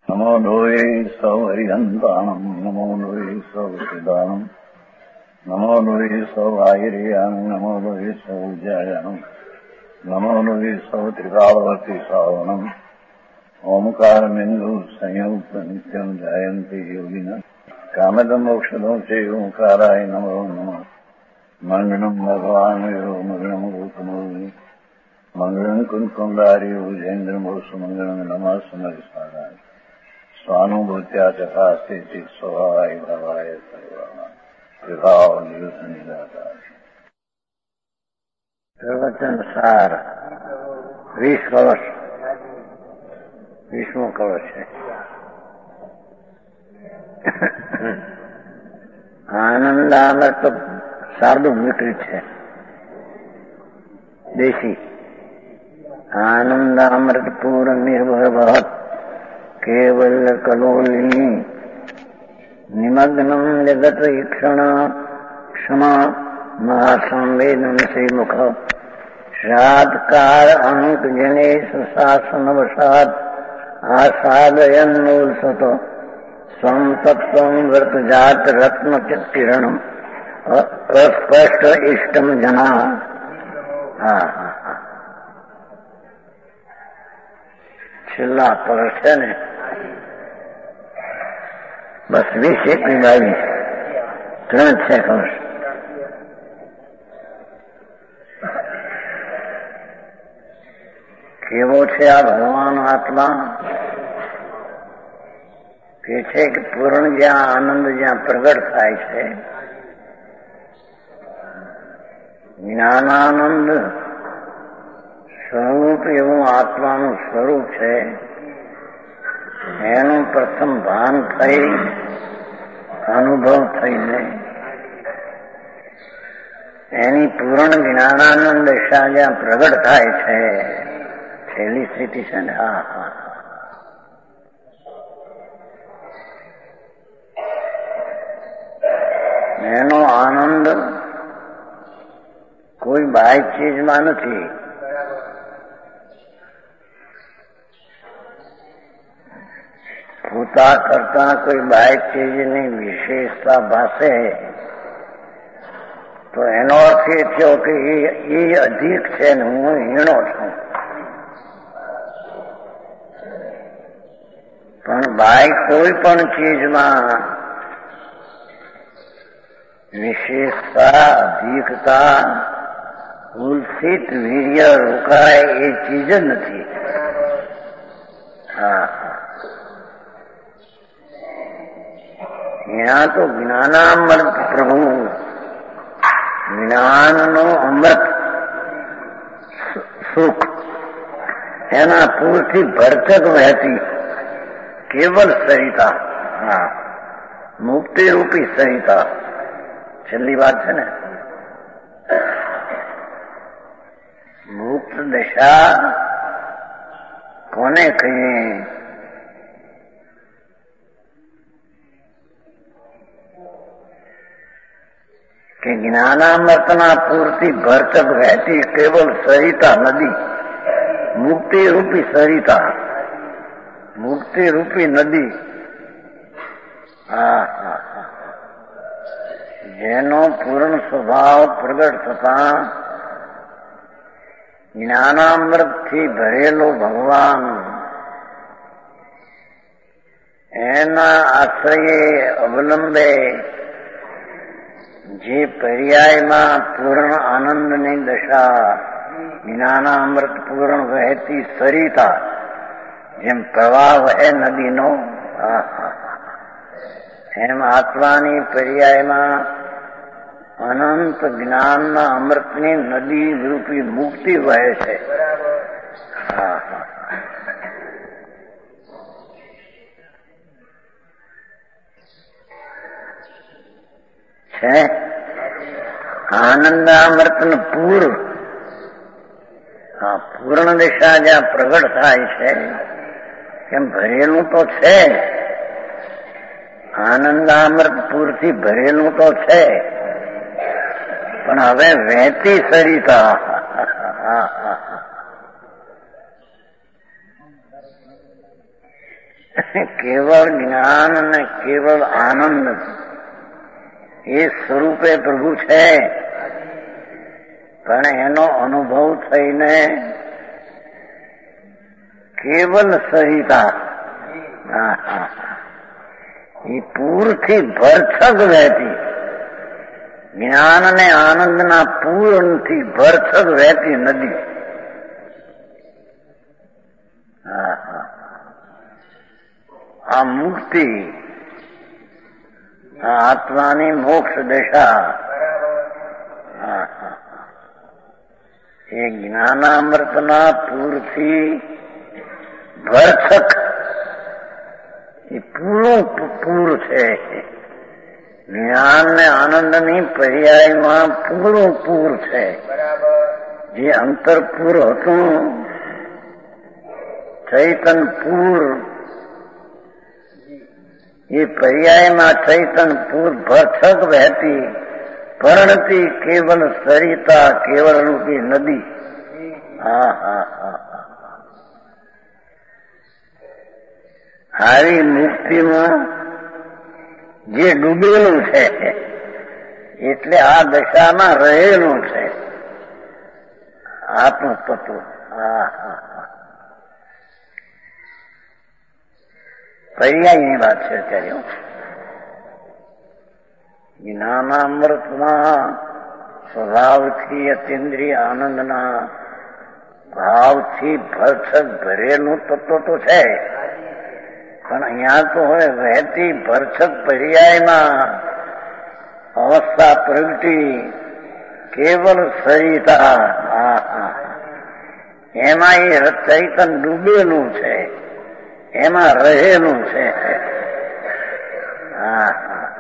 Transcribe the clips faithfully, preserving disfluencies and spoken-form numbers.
नमो लोये सौहरिहन्ताणम् नमो लोये सौचिदानम् नमो लोये सौभागिर्याम् नमो लोये सौज्यायाम् नमो लोये सौत्रिकावती सावनम् ओंकारमिन्दु संयुक्त नित्यम् जायन्ति योगिनः कामदम् मोक्षदम् च ओंकाराय नमो नमः मंगलम् भगवान् यो मंगलम् गौतमोनि मंगलम् कुंकुंडारि उजेन्द्रमोसु मंगलम् नमः समरिसाराय स्वानुभूत्या चकास्ते चित् स्वभावाय भवाय सर्वाणाम् विभाव निदाताय प्रवचन सार वीस कवच विष्णु कवच है। आनंदामृत शार्दुल विकृत है देशी आनंदामृत पूर्ण निर्भर बहुत केवल कलोलिनी निमग्नम जगत ईक्षण क्षमा महासंवेदन से मुख श्राद्धकार अंक जनेश शासन वसाद आसादयन मूल सत स्वम तत्व व्रत जात रत्न किरण अस्पष्ट इष्टम जना। हाँ हाँ हाँ छेल्ला परस है ने बस वीस एक बावीस ત્રણ છે ખબર કેવો છે આ ભગવાન આત્મા કે છે કે પૂર્ણ જ્યાં આનંદ જ્યાં પ્રગટ થાય છે જ્ઞાનાનંદ સ્વરૂપ એવું આત્માનું સ્વરૂપ છે એનું પ્રથમ ભાન થઈ અનુભવ થઈને એની પૂર્ણ જ્ઞાનાનંદ દશા જ્યાં પ્રગટ થાય છે છેલ્લી સ્થિતિ છે ને હા હા એનો આનંદ કોઈ બાહ્ય ચીજમાં નથી પોતા કરતા કોઈ બાહ્ય ચીજની વિશેષતા ભાસે તો એનો અર્થ એ થયો કે એ અધિક છે ને હું હીણો છું. પણ બાહ્ય કોઈ પણ ચીજમાં વિશેષતા અધિકતા ઉલ્સિત વીર્ય રોકાય એ ચીજ જ નથી. હા यहाँ तो ज्ञानामृत प्रभु ज्ञाननो अमृत सुख એના પૂરથી ભરચક વહેતી કેવલ સરિતા હા મુક્તિ રૂપી સરિતા છેલ્લી વાત છે ને મુક્ત દશા કોને કહીએ કે જ્ઞાનામૃતના પૂરથી ભરચક વહેતી કેવલ સરિતા નદી મુક્તિ રૂપી સરિતા મુક્તિ રૂપી નદી હા હા જેનો પૂર્ણ સ્વભાવ પ્રગટ થતા જ્ઞાનામૃતથી ભરેલો ભગવાન એના આશ્રયે અવલંબે જે પર્યાયમાં પૂર્ણ આનંદની દશા જ્ઞાનામૃત પૂર્ણ વહેતી સરિતા જેમ પ્રવાહ વહે નદીનો એમ આત્માની પર્યાયમાં અનંત જ્ઞાનના અમૃતની નદી રૂપી મુક્તિ વહે છે. હા હા છે આનંદામૃતનો પૂર હા પૂર્ણ દિશા જ્યાં પ્રગટ થાય છે એમ ભરેલું તો છે આનંદામૃત પૂરથી ભરેલું તો છે પણ હવે વહેતી સરિતા કેવળ જ્ઞાન અને કેવળ આનંદ એ સ્વરૂપે પ્રભુ છે, પણ એનો અનુભવ થઈને કેવલ સહિતા એ પૂરથી ભરછક વહેતી, જ્ઞાન અને આનંદના પૂરથી ભરછક વહેતી નદી. આ મુક્તિ, આ આત્માની મોક્ષ દશા, એ જ્ઞાનામૃતના પૂરથી ભરછક એ પૂરું પૂર છે. જ્ઞાન ને આનંદની પર્યાયમાં પૂરું પૂર છે. જે અંતરપૂર હતું, ચૈતનપૂર, એ પર્યાયમાં ચૈતનપૂર ભરછક વહેતી પરણતી કેવલ સરિતા, કેવળ રૂપી નદી. હા હા હા આવી મુક્તિમાં જે ડૂબેલું છે એટલે આ દશામાં રહેલું છે આત્મતત્વ. હા હા પર્યાયની વાત છે અત્યારે. જ્ઞાનામૃતમાં સ્વભાવથી અતિન્દ્રિય આનંદના ભાવથી ભરછક ભરેલું તત્વ તો છે, પણ અહીંયા તો હવે વહેતી ભરછક પર્યાયમાં અવસ્થા પ્રગટી કેવલ સરિતા. એમાં એ ચૈતન ડૂબેલું છે, એમાં રહેલું છે. હા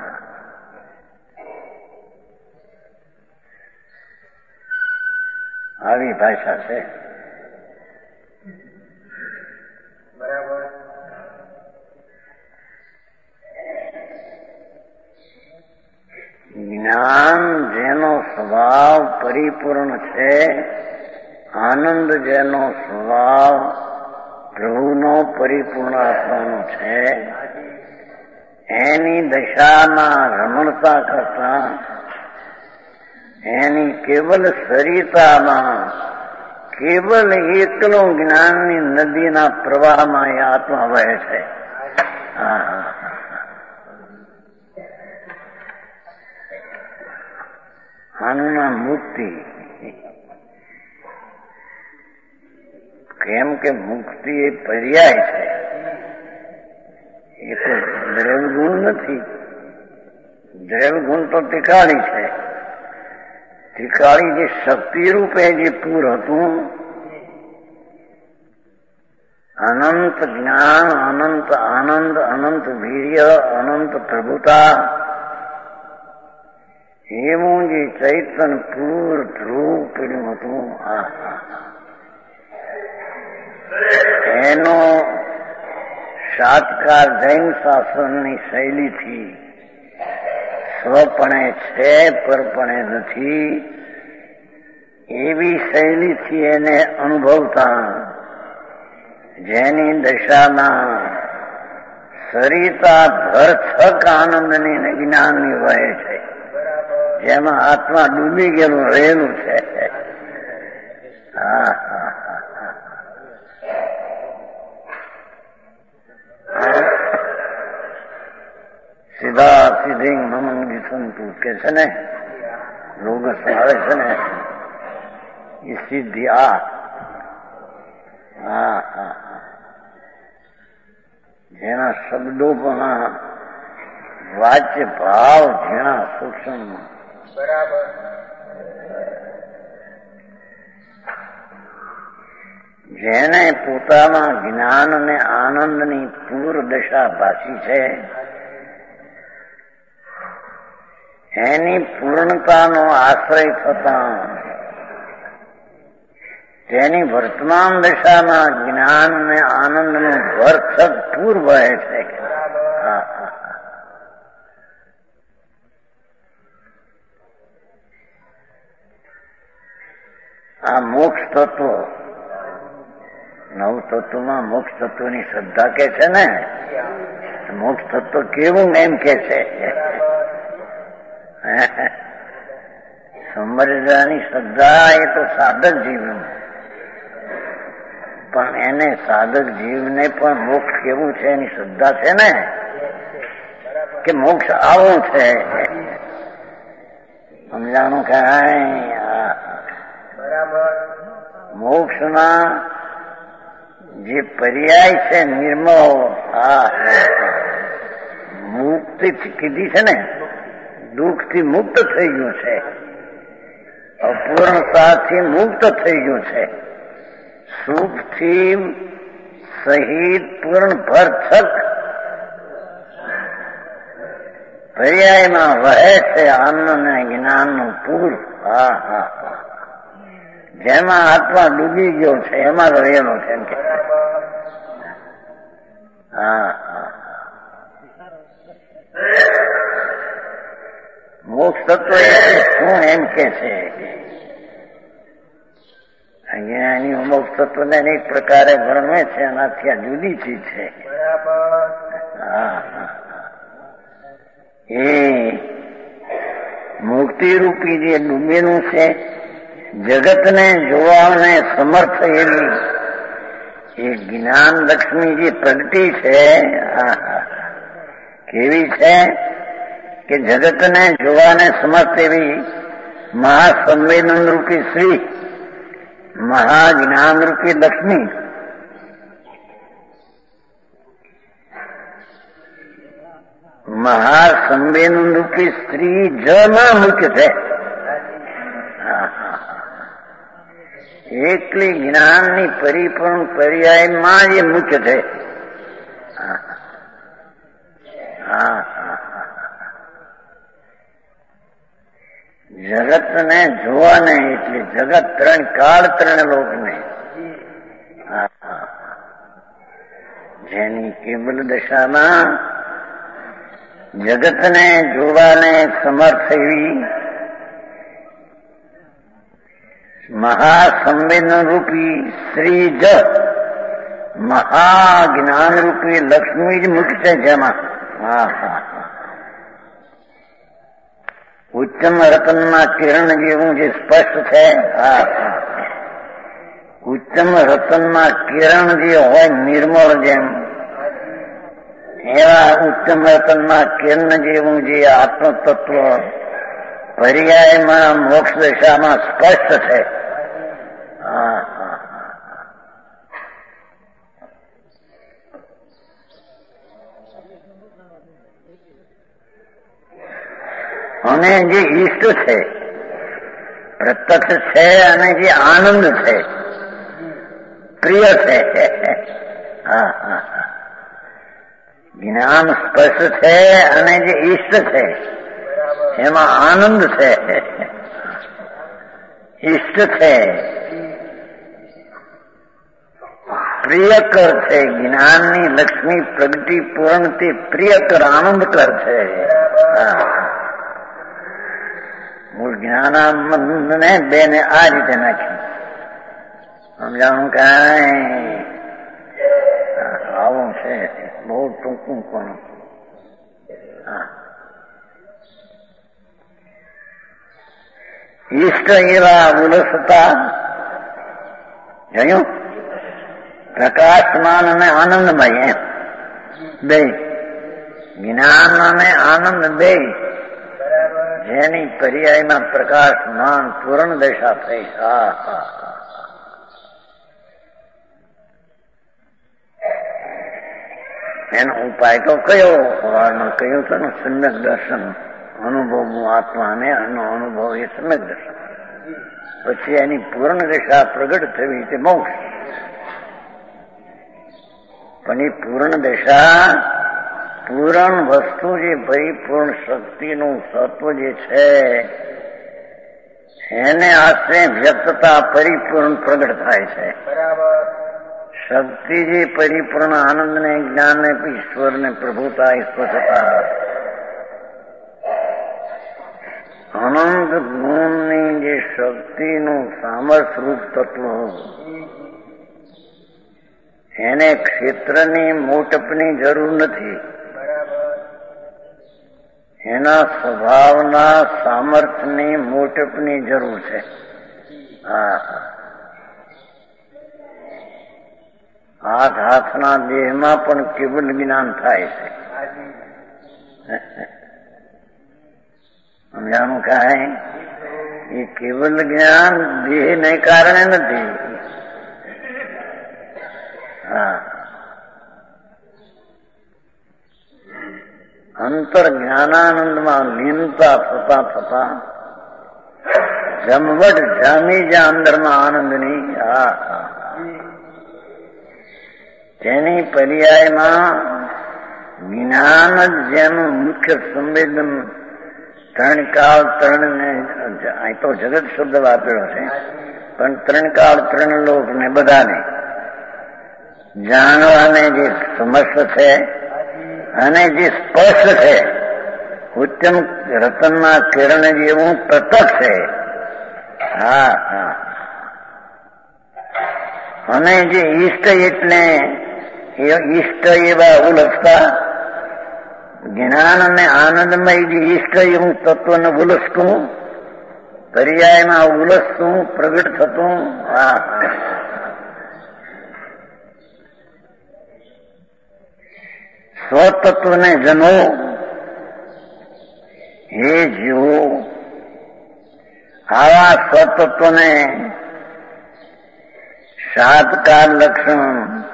આવી ભાષા છે. બરાબર. જ્ઞાન જેનો સ્વભાવ પરિપૂર્ણ છે, આનંદ જેનો સ્વભાવ પ્રભુનો પરિપૂર્ણ આત્માનો છે, એની દશામાં રમણતા કરતા એની કેવલ સરિતામાં કેવલ એકલો જ્ઞાનની નદીના પ્રવાહમાં એ આત્મા વહે છે. આનું નામ મુક્તિ. કેમ કે મુક્તિ એ પર્યાય છે, એ તો દ્રવ્યગુણ નથી. દ્રવ્યગુણ તો ટીકાળી છે. ટીકાળી જે શક્તિ રૂપે જે પૂર હતું, અનંત જ્ઞાન, અનંત આનંદ, અનંત વીર્ય, અનંત પ્રભુતા, એવું જે ચૈતન પૂર ધ્રુવ પેલું હતું, એનો સાતકાર જૈન શાસ્ત્રની શૈલીથી સ્વપણે છે પરપણે નથી એવી શૈલીથી એને અનુભવતા, જેની દશામાં સરિતા ભરછક આનંદની ને જ્ઞાનની વહે છે, જેમાં આત્મા ડૂબી ગયેલું રહેલું છે. હા હા સીધા સીધી મમંગી સંતુ કે છે ને, લોગ આવે છે ને, એ સિદ્ધિ આ. હા હા જેના શબ્દો પણ વાચ્ય ભાવ જેના સૂક્ષ્મ. બરાબર. જેને પોતાના જ્ઞાન અને આનંદની પૂર દશા ભાસી છે, એની પૂર્ણતાનો આશ્રય થતા તેની વર્તમાન દશામાં જ્ઞાન અને આનંદનું ભરછક પૂર વહે છે. આ મોક્ષ તત્વ નવ તત્વમાં મોક્ષ તત્વની શ્રદ્ધા કે છે ને, મોક્ષ તત્વ કેવું એમ કે છે. સમજવાની શ્રદ્ધા એ તો સાધક જીવનું, પણ એને સાધક જીવને પણ મોક્ષ કેવું છે એની શ્રદ્ધા છે ને, કે મોક્ષ આવું છે. સમજાણું કે મોક્ષના જે પર્યાય છે નિર્મળ, આ મુક્તિ કીધી છે ને, દુઃખથી મુક્ત થઈ ગયું છે, અપૂર્ણતાથી મુક્ત થઈ ગયું છે, સુખથી સહિત પૂર્ણ ભરછક પર્યાયમાં વહે છે આનંદ અને જ્ઞાનનું પૂર. હા હા હા, જેમાં આત્મા ડૂબી ગયો છે એમાં રહેલો છે એમ કે. હા હા, મોક્ષ તત્વ શું એમ કે છે. અજ્ઞાની મોક્ષ તત્વને અનેક પ્રકારે વર્ણવે છે, એનાથી આ જુદી ચીજ છે. હા હા, એ મુક્તિરૂપી જે ડૂબેલું છે, જગતને જોવાને સમર્થ એવી એ જ્ઞાન લક્ષ્મી જે પ્રગટી છે, કેવી છે કે જગતને જોવાને સમર્થ એવી મહાસંવેદન રૂપી શ્રી મહાજ્ઞાન રૂપી લક્ષ્મી મહાસંવેદન રૂપી સ્ત્રી જમાં મુખ્ય છે. એકલી જ્ઞાનની પરિપૂર્ણ પર્યાયમાં જ મુખ્ય છે. જગતને જોવાને એટલે જગત ત્રણ કાળ ત્રણ લોકને, જેની કેવલ દશામાં જગતને જોવાને સમર્થ એવી મહાસંવેદન રૂપી શ્રી જ મહાજ્ઞાન રૂપી લક્ષ્મી જ મુખ્ય છે. જેમાં હા હા, ઉચ્ચમ રતનના કિરણ જેવું જે સ્પષ્ટ છે. હા હા, ઉચ્ચમ રતનના કિરણ જે હોય નિર્મળ જેમ, એવા ઉચ્ચમ રતનના કિરણ જેવું જે આત્મ તત્વ પર્યાયમાં મોક્ષ દશામાં સ્પષ્ટ છે. હા હા, અને જે ઈષ્ટ છે, પ્રત્યક્ષ છે, અને જે આનંદ છે, પ્રિય છે. હા હા, જ્ઞાન સ્પષ્ટ છે અને જે ઈષ્ટ છે એમાં આનંદ છે, ઈષ્ટ છે, પ્રિયકર છે. જ્ઞાનની લક્ષ્મી પ્રગતિ પૂર્ણથી પ્રિયકર આનંદકર છે. મૂળ જ્ઞાનાનંદને બેને આ રીતે નાખ્યું. સમજાણું કાંઈ આવું છે, બહુ ટૂંકું પણ. હા, ઈષ્ટ એવા ઉલસતા જોયું, પ્રકાશમાન અને આનંદમય એમ બે, જ્ઞાન અને આનંદ બે, જેની પર્યાયમાં પ્રકાશમાન પૂર્ણ દશા થઈ. હા હા, એનો ઉપાય તો કયો? સવારમાં કહ્યું છે ને, સમ્યક દર્શન. અનુભવનું આત્માને એનો અનુભવ એ સમ્યક દર્શન. પછી એની પૂર્ણ દશા પ્રગટ થવી તે મોક્ષ. પણ એ પૂર્ણ દશા, પૂર્ણ વસ્તુ જે પરિપૂર્ણ શક્તિનું સત્વ જે છે, એને આશ્રય વ્યક્તતા પરિપૂર્ણ પ્રગટ થાય છે. શક્તિ જે પરિપૂર્ણ આનંદને, જ્ઞાનને, ઈશ્વરને, પ્રભુતા, ઈશ્વરતા, અનંત ગુણની જે શક્તિનું સામર્થ્ય રૂપ તત્વ, એને ક્ષેત્રની મોટપની જરૂર નથી, એના સ્વભાવના સામર્થ્યની મોટપની જરૂર છે. હા, હાથ હાથના દેહમાં પણ કેવલ જ્ઞાન થાય છે. સમજાણું કાંઈ? એ કેવલ જ્ઞાન દેહને કારણે નથી. હા, અંતર જ્ઞાનાનંદમાં લીનતા થતા થતા જમવટ જામી જા અંદરમાં આનંદની. હા, તેની પર્યાયમાં જ્ઞાન જ જેનું મુખ્ય સંવેદન ત્રણ કાળ ત્રણ ને અહીં તો જગત શબ્દ વાપર્યો છે, પણ ત્રણ કાળ ત્રણ લોક ને બધાને જાણવાને જે સમસ્ત છે અને જે સ્પષ્ટ છે, ઉત્તમ રતનના કિરણ જેવું પ્રત્યક્ષ છે. હા, હા. અને જે ઈષ્ટ એટલે ઈષ્ટ એવા ઉલસતા જ્ઞાન અને આનંદમય જે ઈષ્ટ એવું તત્વને ઉલસતું, પર્યાયમાં ઉલસતું, પ્રગટ થતું. હા, સ્વતત્વને જનો હે જીવો, આવા સ્વતત્વને સાતકાર લક્ષણ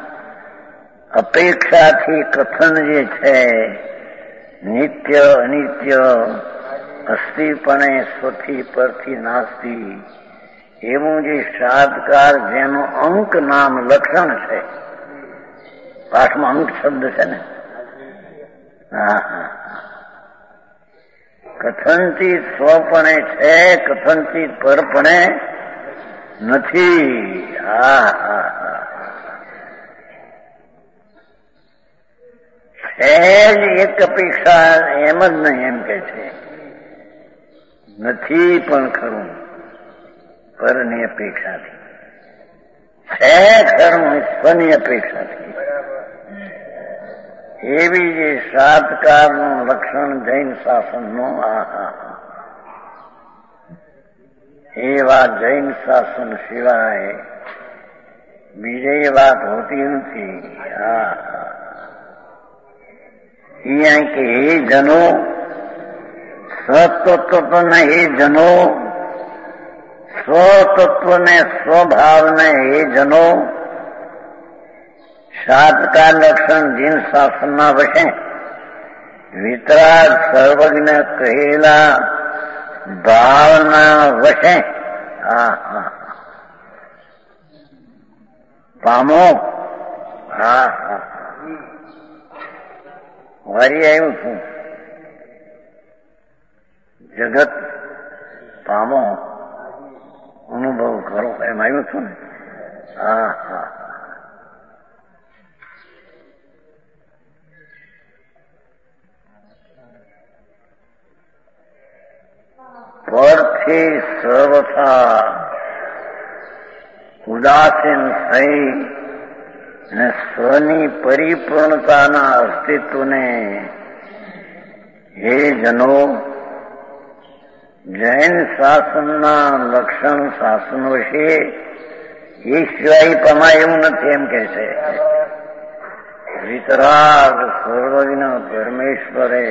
અપેક્ષાથી કથન જે છે, નિત્ય અનિત્ય અસ્થિપણે સ્વથી પરથી નાસ્તી, એવું જે સાતકાર જેનું અંક નામ લક્ષણ છે, પાઠમાં અંક શબ્દ છે ને. હા, હા. કથનથી સ્વપણે છે, કથનથી પરપણે નથી. હા, હા, હા. સહેજ એક અપેક્ષા એમ જ નહીં, એમ કે છે નથી પણ ખરું પરની અપેક્ષાથી, છે ખરું સ્વની અપેક્ષાથી. એવી જે સાતકારનું લક્ષણ જૈન શાસનનું. આ એવા જૈન શાસન સિવાય બીજી વાત હોતી નથી. હા, અહીંયા કે હે જનો, સ્વતત્વને હે જનો, સ્વતત્વને સ્વભાવને હે જનો, સાતકાર લક્ષણ જીન શાસનના વશે વિતરાગ સર્વજ્ઞ કહેલા ભાવના વશે. હા, હા. પામો. હા, હા. વારી આવ્યું છું, જગત પામો, અનુભવ કરો, એમ આવ્યું છું ને. હા, હા. પરથી સર્વથા ઉદાસીન થઈ ને સ્વની પરિપૂર્ણતાના અસ્તિત્વને હે જનો, જૈન શાસનના લક્ષણ શાસન વિશે એ સિવાય પમાય એવું નથી, એમ કે છે. વિતરાગ સર્વજ્ઞ પરમેશ્વરે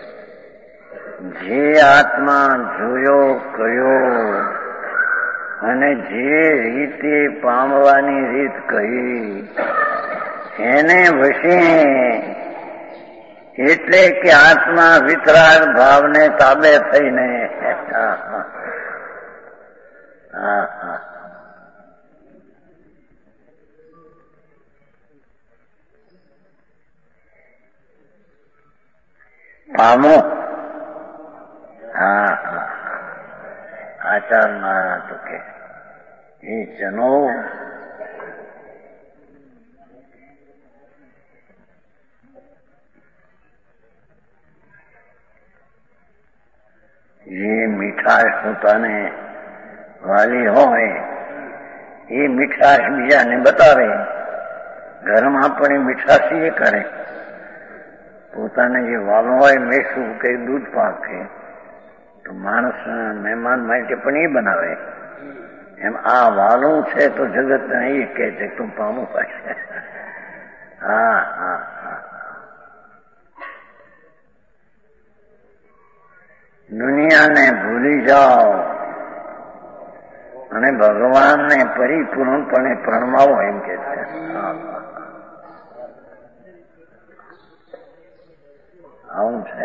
જે આત્મા જોયો કયો અને જે રીતે પામવાની રીત કહી એને વશે, એટલે કે આત્મા વિતરાગ ભાવને તાબે થઈને. હા, હા. પામો. હા, હા. આચાર મહારાજ તો કે એ જનો જે મીઠાશ પોતાને વાલી હોય એ મીઠાશ બીજાને બતાવે, ઘરમાં પણ એ મીઠાશી એ કરે, પોતાને જે વાલો હોય મેસું કે દૂધ પાકે તો માણસ મહેમાન માટે પણ એ બનાવે. એમ આ વાલું છે તો જગત એ કે છે તું પામું પાડે. હા હા હા દુનિયાને ભૂલી જાઓ અને ભગવાનને પરિપૂર્ણપણે પ્રણમાવો એમ કે છે. આવું છે.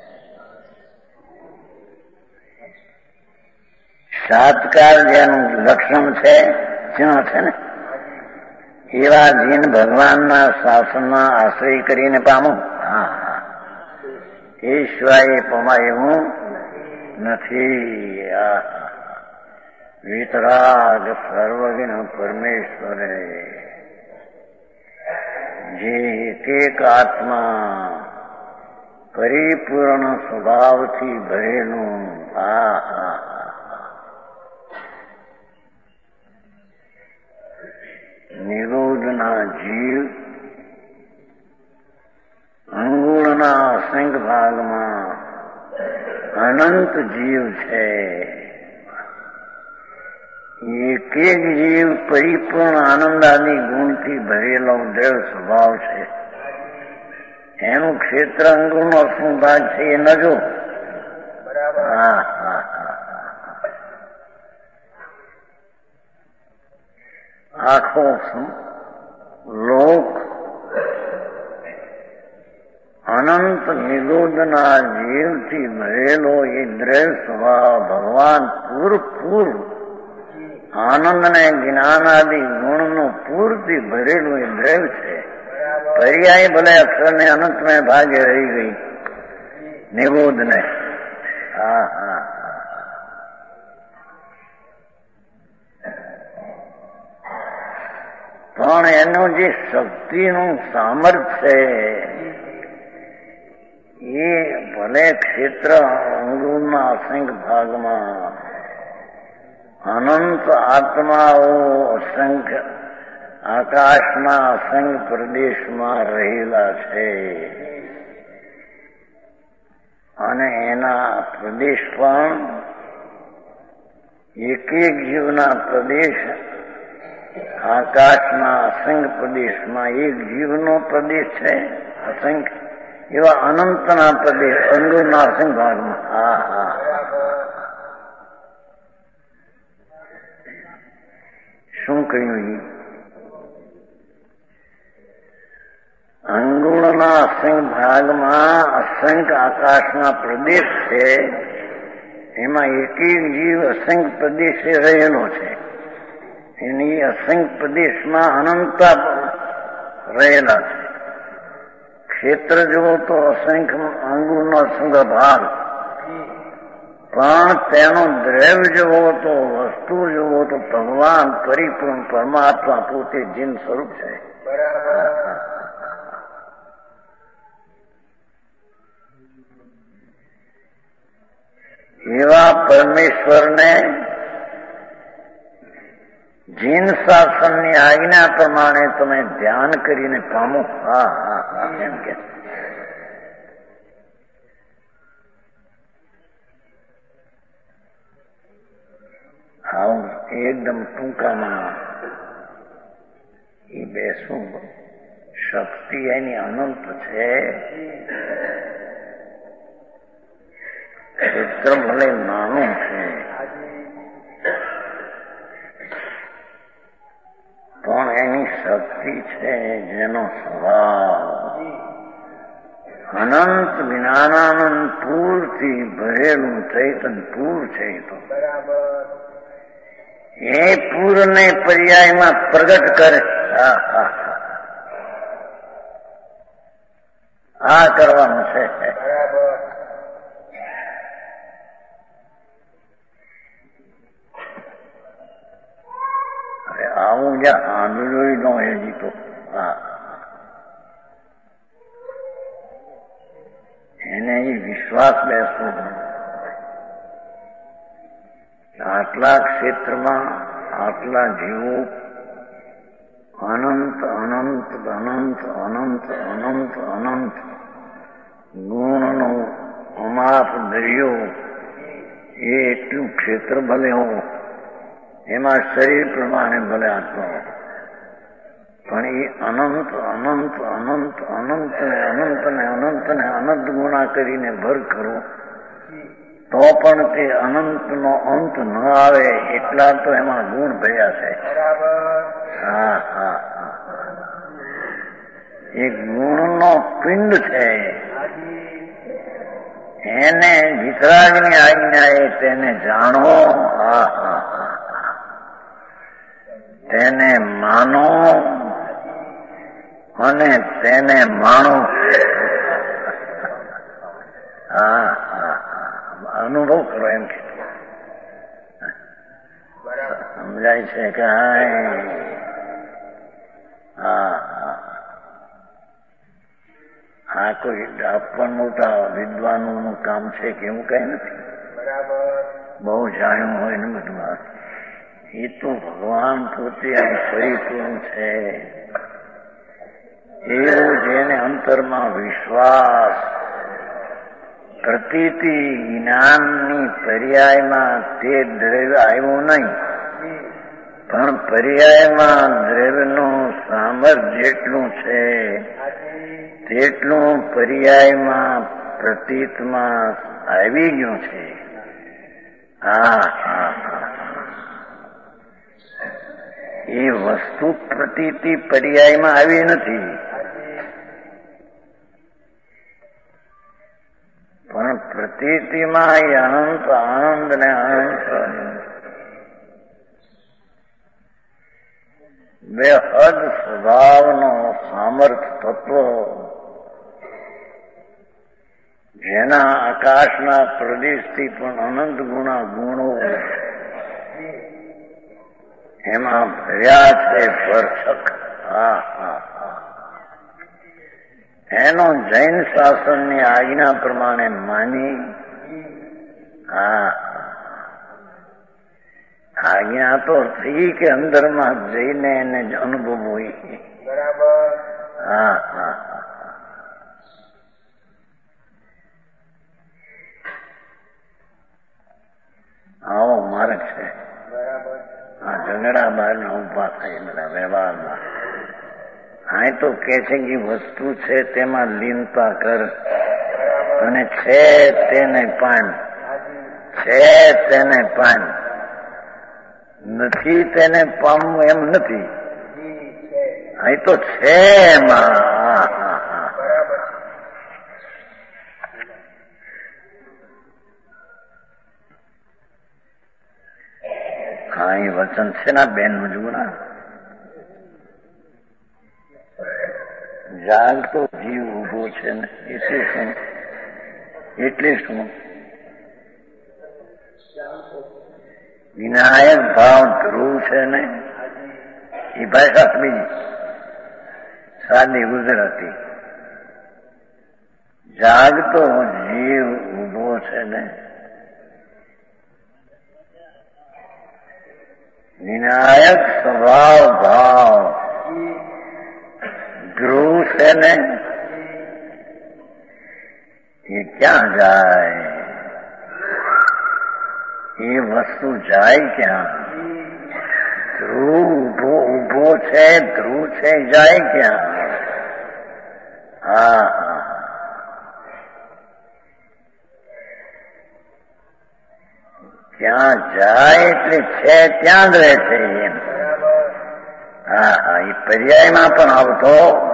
સાત્કાર જેનું લક્ષણ છે શું છે ને એવા જીન ભગવાનના શાસનમાં આશ્રય કરીને પામું. હા હા એ સિવાય પમાય એવું નથી. આ વિતરાગ સર્વજ્ઞ પરમેશ્વરે જે એક આત્મા પરિપૂર્ણ સ્વભાવથી ભરેલું. હા હા નિરોધના જીવ અંગુળના અસંખ્ય ભાગમાં અનંત જીવ છે. એક એક જીવ પરિપૂર્ણ આનંદાદી ગુણથી ભરેલો દ્રઢ સ્વભાવ છે. એનું ક્ષેત્ર અંગુળનો શું ભાગ છે એ ન જો. હા હા આખો લોક અનંત નિરોધના જીવથી ભરેલો એ દ્રઢ સ્વભાવ ભગવાન પૂરપૂર આનંદ ને જ્ઞાનાદિ ગુણનું પૂરથી ભરેલું એ દ્રઢ છે. પર્યાય ભલે અક્ષરને અનંતમય ભાગે રહી ગઈ નિરોધ ને. હા હા પણ એનું જે શક્તિનું સામર્થ્ય એ ભલે ક્ષેત્ર અંગુના અસંખ્ય ભાગમાં અનંત આત્માઓ અસંખ્ય આકાશના અસંખ્ય પ્રદેશમાં રહેલા છે અને એના પ્રદેશ પણ એક એક જીવના પ્રદેશ આકાશના અસંખ્ય પ્રદેશમાં એક જીવનો પ્રદેશ છે અસંખ્ય એવા અનંતના પ્રદેશ અંગોના અસંખ્ય ભાગમાં. હા હા શું કહ્યું? અંગુળના અસંખ્ય ભાગમાં અસંખ્ય આકાશના પ્રદેશ છે. એમાં એક એક જીવ અસંખ્ય પ્રદેશે રહેલો છે. એની અસંખ્ય પ્રદેશમાં અનંતા રહેલા છે. ક્ષેત્ર જુઓ તો અસંખ્ય અંગુનો અસંખ્ય ભાગ, પણ તેનો દ્રવ્ય જુઓ તો વસ્તુ જુઓ તો ભગવાન પરિપૂર્ણ પરમાત્મા પોતે જીન સ્વરૂપ છે. એવા પરમેશ્વરને જીન શાસનની આજ્ઞા પ્રમાણે તમે ધ્યાન કરીને પામો. હા હા હા એમ કે આવું એકદમ ટૂંકામાં એ બેસું. શક્તિ એની અનંત છે. ક્ષેત્ર ભલે નાનું છે પણ એની શક્તિ છે જેનો સ્વભાવ અનંત જ્ઞાનાનંદ પૂરથી ભરેલું ચૈતન પૂર છે. તો એ પૂરને પર્યાયમાં પ્રગટ કરે. હા હા આ કરવાનું છે. આવું જ્યાં આંધળોય નો હજી તો. હા એને એ વિશ્વાસ બેસવો. આટલા ક્ષેત્રમાં આટલા જીવો અનંત અનંત અનંત અનંત અનંત અનંત ગુણનો અમાપ દરિયો એ એટલું ક્ષેત્ર ભલે હો, એમાં શરીર પ્રમાણે ભલે આત્મા, પણ એ અનંત અનંત અનંત અનંત ને અનંત ને અનંત ને અનંત ગુણા કરીને ભર કરો તો પણ તે અનંતનો અંત ન આવે એટલા તો એમાં ગુણ ભર્યા છે. હા હા હા એ ગુણનો પિંડ છે. એને વિતરાગની આજ્ઞાએ તેને જાણો, હા હા હા તેને માનો અને તેને માણો. હા હા અનુભવ કરો એમ કે સમજાય છે કે હા હા આ કોઈ આપવા મોટા વિદ્વાનોનું કામ છે કે એવું કઈ નથી. બહુ જાણ્યું હોય ને બધું આ એ તો ભગવાન પોતે આમ પરિપૂર્ણ છે. એવું જેને અંતરમાં વિશ્વાસ પ્રતીતિ જ્ઞાનની પર્યાયમાં તે દ્રવ્ય આવ્યું નહીં, પણ પર્યાયમાં દ્રવ્યનું સામર્થ્ય જેટલું છે તેટલું પર્યાયમાં પ્રતીતમાં આવી ગયું છે. હા હા એ વસ્તુ પ્રતીતિ પર્યાયમાં આવી નથી, પણ પ્રતીતિમાં એ અનંત આનંદ ને અનંત બેહદ સ્વભાવનો સામર્થ તત્વ જેના આકાશના પ્રદેશથી પણ અનંત ગુણા ગુણો એમાં ભર્યા છે ભરસક. હા હા એનો જૈન શાસનની આજ્ઞા પ્રમાણે માની હા આજ્ઞા તો થઈ કે અંદરમાં જઈને એને જ અનુભવ હોય. બરાબર. હા હા આવો માર્ગ છે. બરાબર. આ ઝઘડા બહારના ઉભા થાય બધા વ્યવહારમાં. હા તો કે છે કે વસ્તુ છે તેમાં લીનતા કર અને છે તેને પાન, છે તેને પાન, નથી તેને પામવું એમ નથી. અહીં તો છે એમાં. હા હા હા હા એ વચન છે ને બેન મજબૂરા. જાગતો જીવ ઉભો છે ને એટલે શું? એટલે શું? વિનાયક ભાવ ધ્રુવ છે ને એ ભાષા બીજી સાદી ગુજરાતી. જાગતો જીવ ઉભો છે ને વિનાયક સ્વભાવ ભાવ ધ્રુવ છે ને એ ક્યાં જાય? એ વસ્તુ જાય ક્યાં? ધ્રુવ ઉભો ઉભો છે, ધ્રુવ છે, જાય ક્યાં? હા હા ત્યાં જાય એટલે છે ત્યાં જ રહે છે એમ. હા હા એ પર્યાયમાં પણ આવતો.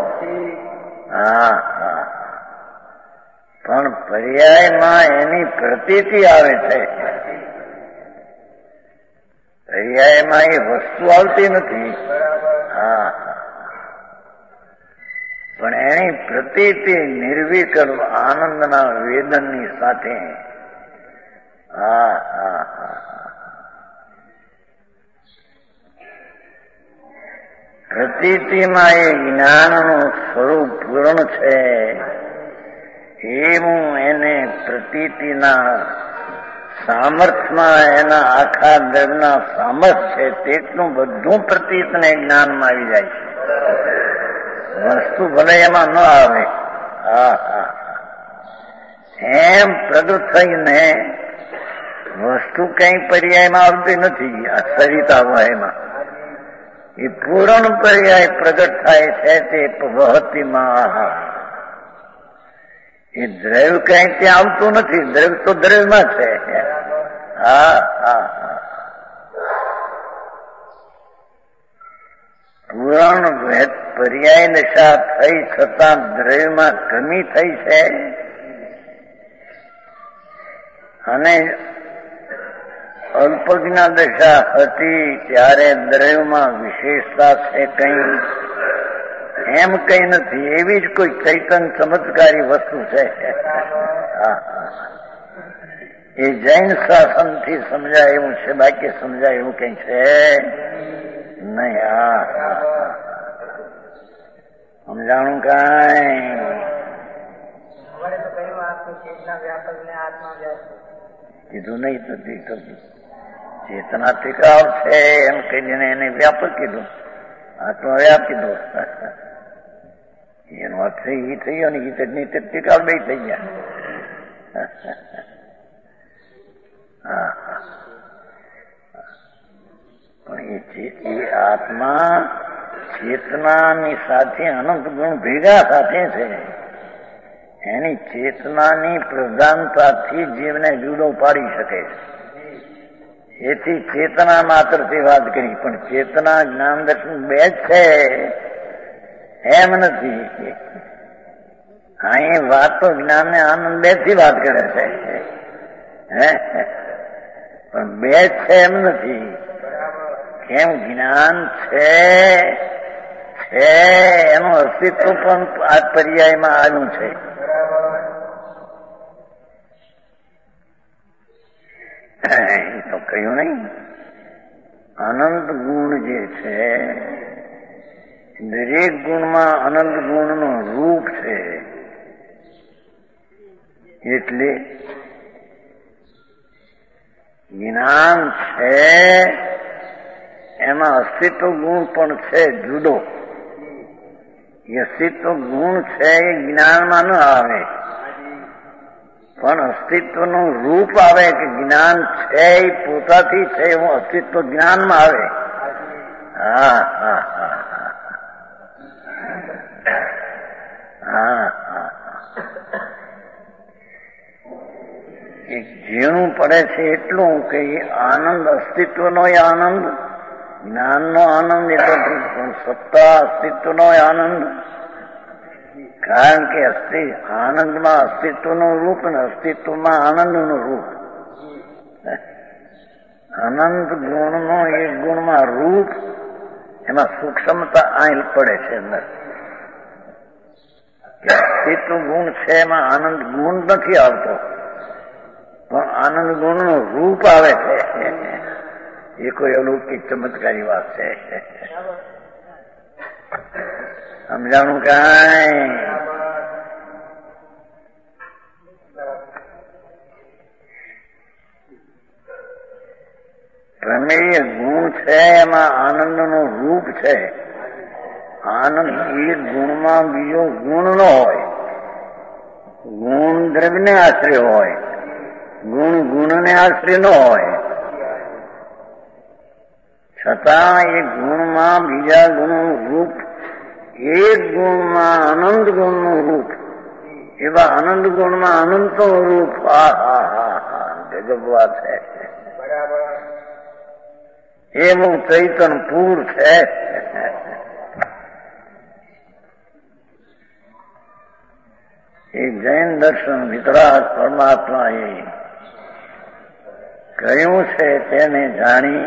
હા હા પણ પર્યાયમાં એની પ્રતીતિ આવે છે. પર્યાયમાં એ વસ્તુ આવતી નથી. હા પણ એની પ્રતીતિ નિર્વિકલ્પ આનંદના વેદનની સાથે. હા હા હા પ્રતીતિમાં એ જ્ઞાનનું સ્વરૂપ પૂર્ણ છે એવું એને પ્રતીતિના સામર્થમાં એના આખા દ્રવ્યના સામર્થ છે તેટલું બધું પ્રતીતને જ્ઞાનમાં આવી જાય છે. વસ્તુ ભલે એમાં ન આવે. હા હા એમ પ્રગટ થઈને વસ્તુ કઈ પર્યાયમાં આવતી નથી. આ સરિતા વહેમાં એ પૂરણ પર્યાય પ્રગટ થાય છે તે વહતીમાં. એ દ્રવ્ય કઈ ત્યાં આવતું નથી. દ્રવ્ય તો દ્રવ્યમાં છે. હા હા હા પૂરણ પર્યાય દશા થઈ છતાં દ્રવ્યમાં કમી થઈ છે અને અલ્પજ્ઞા દશા હતી ત્યારે દ્રવ્યમાં વિશેષતા છે કઈ એમ કઈ નથી. એવી જ કોઈ ચૈતન્ય ચમત્કારી વસ્તુ છે. એ જૈન શાસનથી સમજાય એવું છે, બાકી સમજાય એવું કઈ છે નહીં. હા સમજાણું કઈ કીધું નહીં થતી થતી ચેતના ટીકાવ છે એમ કહીને એને વ્યાપક કીધું, આત્મા વ્યાપ કીધું. એનો અર્થ એ થયો ને એ ટીકાવ બે થઈ ગયા. હા પણ એ આત્મા ચેતનાની સાથે અનંત ગુણ ભેગા સાથે છે. એની ચેતનાની પ્રધાનતાથી જીવને જુદો પાડી શકે છે. એથી ચેતના માત્રથી વાત કરી, પણ ચેતના જ્ઞાન દર્શન બે જ છે એમ નથી. અહીં વાત તો જ્ઞાન ને આનંદ બે થી વાત કરે છે, પણ બે જ છે એમ નથી. કેમ જ્ઞાન છે છે એનું અસ્તિત્વ પણ આ પર્યાયમાં આવ્યું છે. એ તો કહ્યું નહીં. અનંત ગુણ જે છે દરેક ગુણમાં અનંત ગુણનું રૂપ છે. એટલે જ્ઞાન છે એમાં અસ્તિત્વ ગુણ પણ છે જુદો. એ અસ્તિત્વ ગુણ છે એ જ્ઞાનમાં ન આવે, પણ અસ્તિત્વનું રૂપ આવે કે જ્ઞાન છે એ પોતાથી છે એવું અસ્તિત્વ જ્ઞાનમાં આવે. હા હા હા હા હા એક ઝીણું પડે છે એટલું કે આનંદ અસ્તિત્વનો આનંદ, જ્ઞાનનો આનંદ એટલે પણ સત્તા અસ્તિત્વનો આનંદ. કારણ કે અસ્તિ આનંદમાં અસ્તિત્વનું રૂપ અને અસ્તિત્વમાં આનંદનું રૂપ. અનંત ગુણનો એક ગુણમાં રૂપ, એમાં સૂક્ષ્મતા આંલ પડે છે અંદર. અસ્તિત્વ ગુણ છે એમાં આનંદ ગુણ નથી આવતો, પણ આનંદ ગુણનું રૂપ આવે છે. એ કોઈ અલૌકિક ચમત્કારી વાત છે. સમજાણું કાંઈ? પ્રમેય ગુણ છે એમાં આનંદનું રૂપ છે. આનંદ એક ગુણમાં બીજો ગુણ ન હોય, ગુણ દ્રવ્યને આશ્રય હોય, ગુણ ગુણને આશ્રય ન હોય, છતાં એક ગુણમાં બીજા ગુણનું રૂપ, એક ગુણમાં આનંદ ગુણનું રૂપ, એવા આનંદ ગુણમાં અનંતનું રૂપ. હા હા હા હા ગજબ વાત છે. એવું ચૈતન પૂર છે. એ જૈન દર્શન વિતરાગ પરમાત્મા એ કહ્યું છે તેને જાણી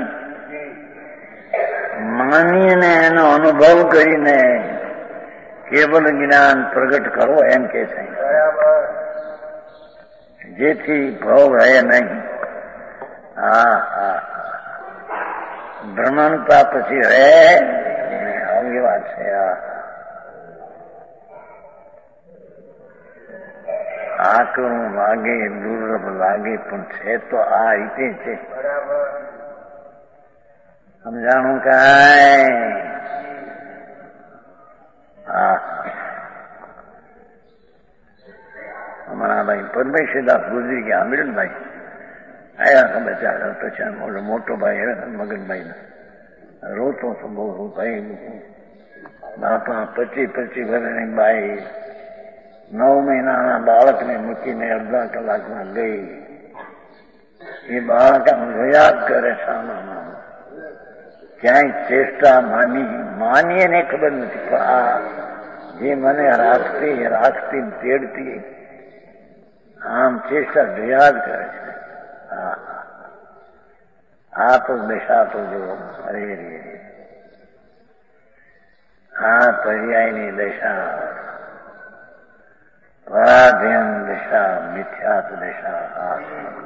માનીને એનો અનુભવ કરીને કેવલ જ્ઞાન પ્રગટ કરો એમ કે છે, જેથી ભવ રહે નહીં. હા હા ભ્રમણતા પછી રહે આવી વાત છે. આકરું લાગે, દુર્લભ લાગે, પણ છે તો આ રીતે છે. સમજાણું કાંઈ? હા ભાઈ પરમેશ્વરદાસ ગુજરી ગયા અમૃતભાઈ આવ્યા હતા બચારા પછી ઓલો મોટો ભાઈ આવ્યા હતા મગનભાઈ રોતો તો બહુ ભાઈ બાપા પચીસ પચીસ વર્ષની બાઈ નવ મહિનાના બાળકને મૂકીને અડધા કલાકમાં ગઈ. એ બાળક આમ યાદ કરે સામામાં ક્યાંય ચેષ્ટા માની માની એને ખબર નથી પણ આ જે મને રાખતી રાખતી તેડતી આમ ચેષ્ટા યાદ કરે છે. હા આ તો દશા તો જો અરે રે આ પર્યાયની દશા પરાધ્યન દશા મિથ્યાત દશા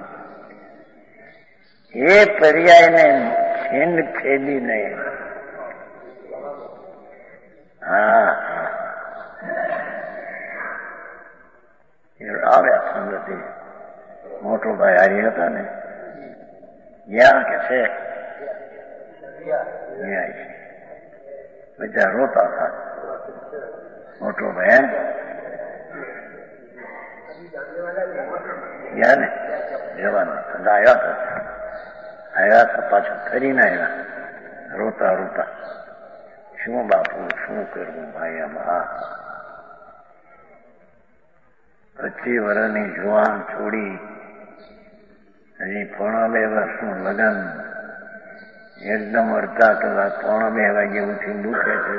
એ પર્યાયને છીંદ ખેદીને હા આવ્યા સંગતિ મોટો ભાઈ હારી હતા ને ગયા કે છે બધા રોતા હતા. મોટો ભાઈ ગયા ને જવાના આવ્યા હતા આવ્યા હતા પાછા ફરીને આવ્યા રોતા રોતા શું બાપુ શું કરવું ભાઈ આમ હા પચીસ વર્ષની જુવાન છોડી હજી પોણા બે વર્ષનું લગ્ન એકદમ અડધા કલાક પોણા બે વાગે ઉઠી દુખે છે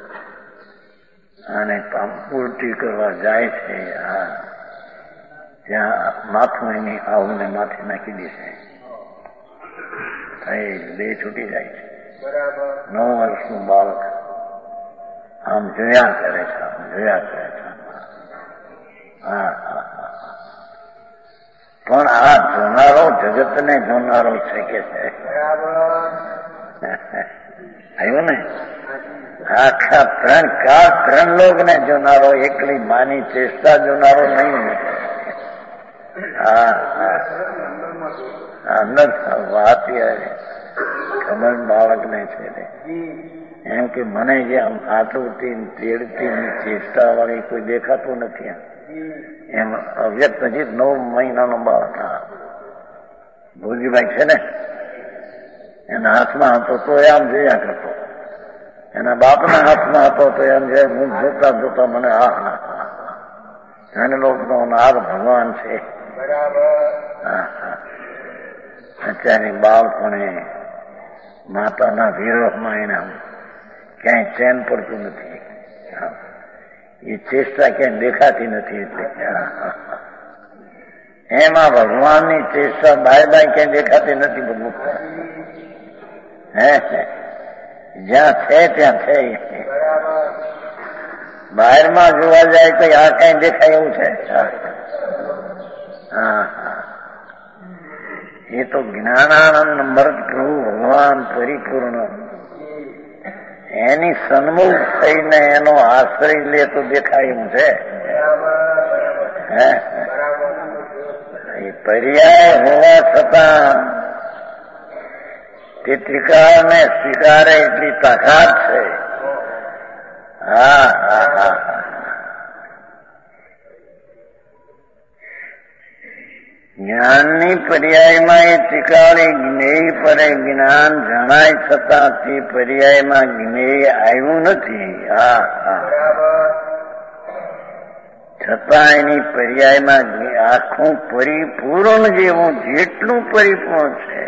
અને ઉલટી કરવા જાય છે. હા ત્યાં માથું એની આવુને માથે નાખી દેશે થઈ બે છૂટી જાય છે. નવ વર્ષનું બાળક આમ જોયા કરે છે આમ જોયા કરે છે. હા હા પણ આ જોનારો જગતને જોનારો છે કે છે આવ્યું ને આખા ત્રણ કાર ત્રણ લોકને જોનારો એકલી માની ચેષ્ટા જોનારો નહીં. હા હા અંદર વાત ખબર બાળકને છે એમ કે મને જે આમ આટુતી તેડતી ચેષ્ટા વાળી કોઈ દેખાતું નથી એમ અવ્યક્ત હજી નવ મહિનાનો બાળક ભોજીભાઈ છે ને એના હાથમાં હતો તો આમ જોયા કરતો એના બાપના હાથમાં હતો તો એમ જે હું જોતા જોતા મને આ હા એને લોકોનો નાર ભગવાન છે. હા હા અત્યારે બાળપણે માતાના વિરોહમાં એના ક્યાંય ચેન પડતું નથી. એ ચેષ્ટા ક્યાંય દેખાતી નથી એટલે એમાં ભગવાનની ચેષ્ટા બાય બાય ક્યાંય દેખાતી નથી. બધું હે જ્યાં છે ત્યાં છે. બહારમાં જોવા જાય તો આ કઈ દેખાય એવું છે. હા હા એ તો જ્ઞાનાનંદ મર્દ પ્રભુ ભગવાન પરિપૂર્ણ એની સન્મુખ થઈને એનો આશ્રય લે તો દેખાય એમ છે. એ પર્યાય હોવા છતાં તે ત્રિકાળને સ્વીકારે એટલી તાકાત છે. હા હા હા હા જ્ઞાનની પર્યાયમાં એ ત્રિકાળી જ્ઞેય પરે જ્ઞાન જણાય છતાં તે પર્યાયમાં જ્ઞેય આવ્યું નથી. હા હા છતાં એની પર્યાયમાં આખું પરિપૂર્ણ જેવું જેટલું પરિપૂર્ણ છે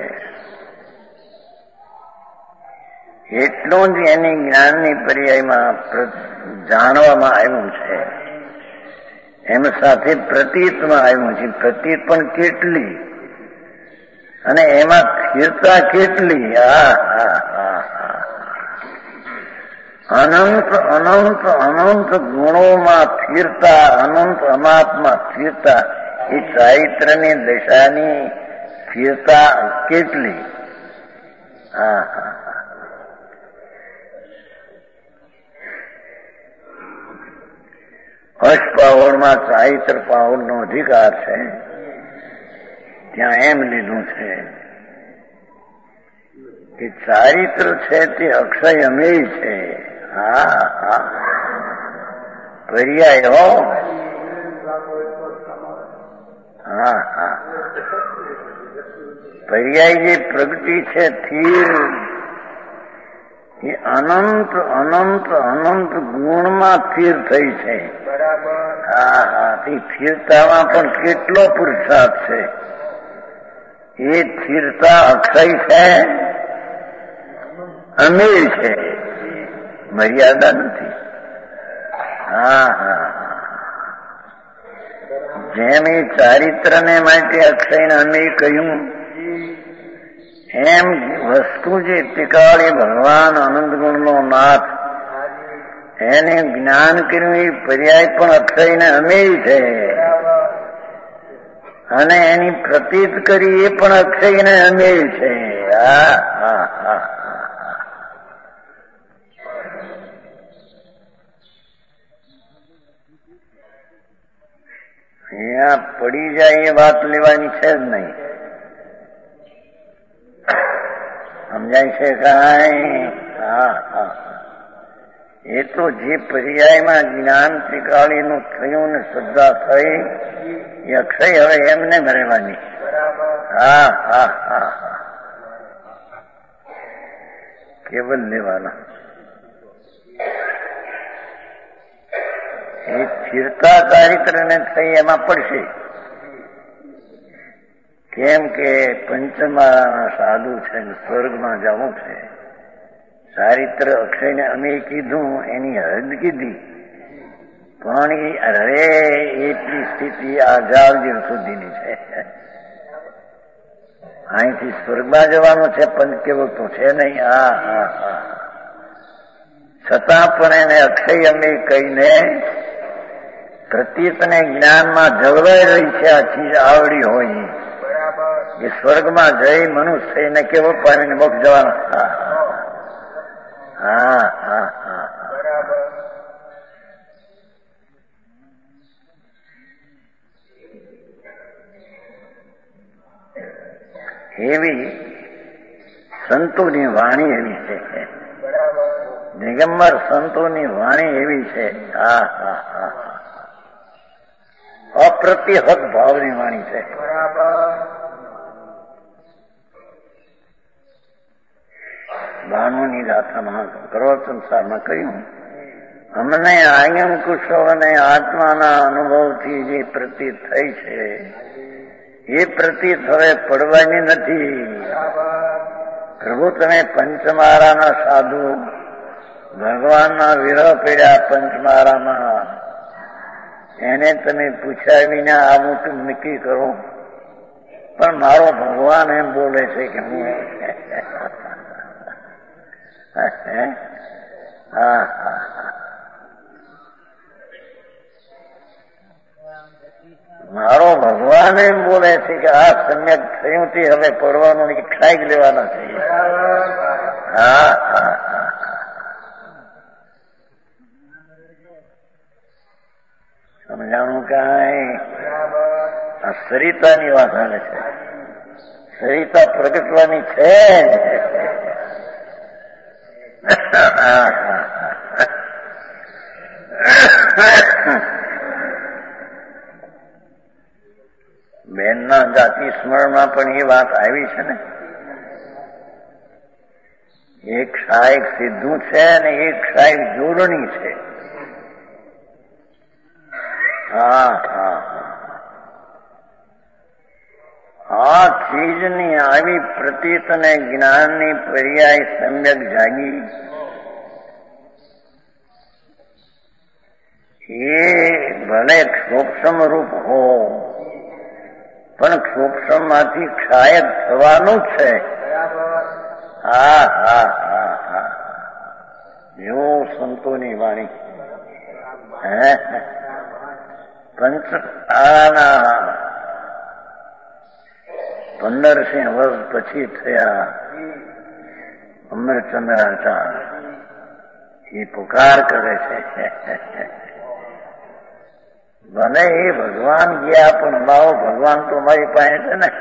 એટલું જ એની જ્ઞાનની પર્યાયમાં જાણવામાં આવ્યું છે. એમ સાથે પ્રતીતમાં આવ્યું છે. પ્રતીત પણ કેટલી અને એમાં સ્થિરતા કેટલી. હા હા હા હા અનંત અનંત અનંત ગુણોમાં સ્થિરતા અનંત અનાત્મા સ્થિરતા એ ચારિત્રની દશાની સ્થિરતા કેટલી. હા હા હર્ષ પાહોળમાં ચારિત્ર પાહોળનો અધિકાર છે. ત્યાં એમ લીધું છે કે ચારિત્ર છે તે અક્ષય અમેય છે. હા હા પર્યાય હો હા હા પર્યાય જે પ્રગતિ છે સ્થિર એ અનંત અનંત અનંત ગુણમાં સ્થિર થઈ છે. હા હા તે સ્થિરતામાં પણ કેટલો પુરુષાર્થ છે. એ સ્થિરતા અક્ષય છે, અમીર છે, મર્યાદા નથી. હા હા જેમ એ ચારિત્રને માટે અક્ષયને અમીર કહ્યું, એમ વસ્તુ જે તિકાળી ભગવાન આનંદ ગુણનો નાથ એને જ્ઞાન કર્યું એ પર્યાય પણ અક્ષયને અમીર છે, અને એની પ્રતીત કરી એ પણ અક્ષયને અમીર છે. હા હા હા અહીંયા પડી જાય એ વાત લેવાની છે જ નહીં. સમજાય છે કાંઈ? હા હા એ તો જે પર્યાયમાં જ્ઞાન ત્રિકાળીનું થયું ને શ્રદ્ધા થઈ એ અક્ષય હવે એમને રહેવાની. હા હા હા હા કેવલ લેવાના. એ સ્થિરતા ચારિત્રને થઈ એમાં પડશે. કેમ કે પંચમાળાના સાધુ છે, સ્વર્ગમાં જવું છે. ચારિત્ર અક્ષયને અમે કીધું એની હદ કીધી, પણ એ અરે એટલી સ્થિતિ આ જાળજી સુધીની છે. અહીંથી સ્વર્ગમાં જવાનું છે, પંચ કેવો તો છે નહીં. હા હા હા છતાં પણ એને અક્ષય અમે કહીને પ્રતીતને જ્ઞાનમાં જળવાઈ રહી છે. આ ચીજ આવડી હોય એ સ્વર્ગમાં જઈ મનુષ્ય એને કેવો પામીને મોક્ષ જવાનો. હા હા હા એવી સંતોની વાણી એવી છે. દિગંબર સંતોની વાણી એવી છે. હા હા હા અપ્રતિહત ભાવની વાણી છે. બાનુની ગાથામાં પ્રવચન સારમાં કહ્યું, અમને આયમ કુશળ અને આત્માના અનુભવથી જે પ્રતીત થઈ છે એ પ્રતીત હવે પડવાની નથી. પ્રભુ તમે પંચમારાના સાધુ ભગવાનના વિરહ પીડ્યા પંચમારામાં એને તમે પૂછ્યા વિના આ મોટું નક્કી કરો, પણ મારો ભગવાન એમ બોલે છે કે હું હા હા મારો ભગવાન એમ બોલે છે કે આ સમ્યક થયું તે હવે પડવાનું ખાઈ જ લેવાના છે. હા હા હા સમજાણું કાંઈ? આ સરિતાની વાત આવે છે. સરિતા પ્રગટવાની છે. બેનના જાતિ સ્મરણમાં પણ એ વાત આવી છે ને, એક સહાયક સિદ્ધું છે અને એક સહાયક જોડણી છે. હા હા આ ચીજની આવી પ્રતીત અને જ્ઞાનની પર્યાય સમ્યક જાગી એ ભલે સૂક્ષ્મ રૂપ હો પણ સૂક્ષ્મમાંથી ક્ષાયક થવાનું જ છે. હા હા હા હા જો સંતોની વાણી હે પંચ આના પંદરસી વર્ષ પછી થયા અમરચંદ્રાચાર્ય એ પુકાર કરે છે. ભલે એ ભગવાન ગયા પણ મારો ભગવાન તો મારી પાસે છે ને.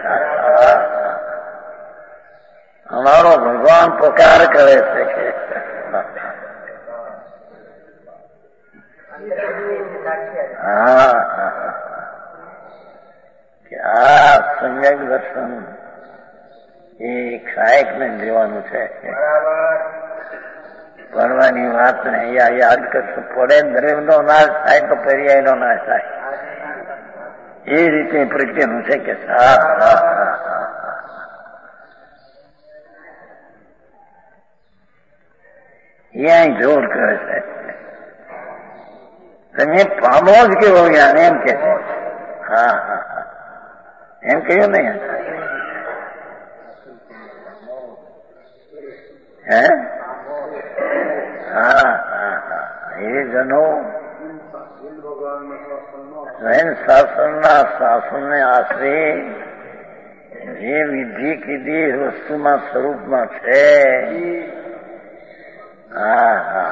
અમારો ભગવાન પુકાર કરે છે કે હા કે આ સમ્યક દર્શન એ સહાયકને લેવાનું છે. પડવાની વાત ને અહીંયા યાદ કરશું. પડે દ્રવ્યનો નાશ થાય તો પર્યાયનો નાશ થાય. એ રીતે પ્રત્યેનું છે કે હા હા હા હા ત્યાં જોર કરે છે. તમે પામો જ કેવો જ્ઞાન એમ કે છે. હા હા હા એમ કહ્યું ને. હે હા હા હા એ જનો સ્વયં શાસનના શાસનને આશરે જે વિધિ કીધી વસ્તુમાં સ્વરૂપમાં છે. હા હા